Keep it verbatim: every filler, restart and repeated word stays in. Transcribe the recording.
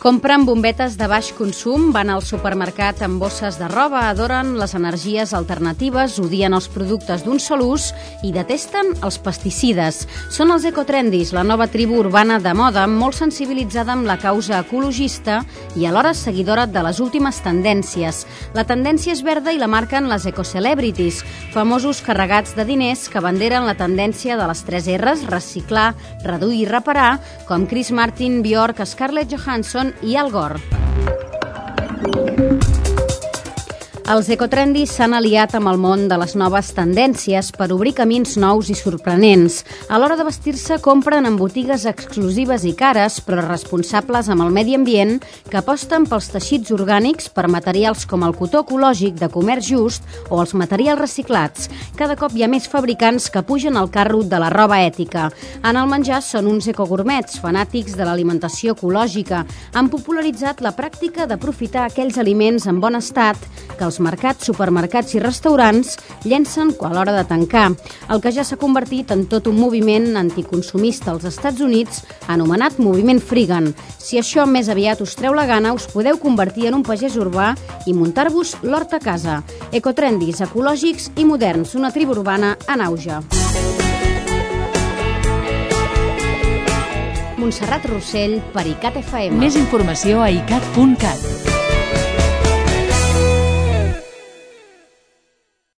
Compren bombetes de baix consum, van al supermercat amb bosses de roba, adoren les energies alternatives, odien els productes d'un sol ús i detesten els pesticides. Són els ecotrendis, la nova tribu urbana de moda, molt sensibilitzada amb la causa ecologista i alhora seguidora de les últimes tendències. La tendència és verda i la marquen les ecocelebrities, famosos carregats de diners que banderen la tendència de les tres erres, reciclar, reduir i reparar, com Chris Martin, Bjork, Scarlett Johansson i Al Gore. Els ecotrendis s'han aliat amb el món de les noves tendències per obrir camins nous i sorprenents. A l'hora de vestir-se compren en botigues exclusives i cares, però responsables amb el medi ambient, que aposten pels teixits orgànics per materials com el cotó ecològic de comerç just o els materials reciclats. Cada cop hi ha més fabricants que pugen al carro de la roba ètica. En el menjar són uns ecogurmets, fanàtics de l'alimentació ecològica. Han popularitzat la pràctica d'aprofitar aquells aliments en bon estat que els mercats, supermercats i restaurants llencen a l'hora de tancar, el que ja s'ha convertit en tot un moviment anticonsumista als Estats Units anomenat Moviment Freegan. Si això més aviat us treu la gana, us podeu convertir en un pagès urbà i muntar-vos l'hort a casa. Ecotrendis, ecològics i moderns, una tribu urbana en auge. Montserrat Rossell per ICAT F M. Més informació a icat punt cat.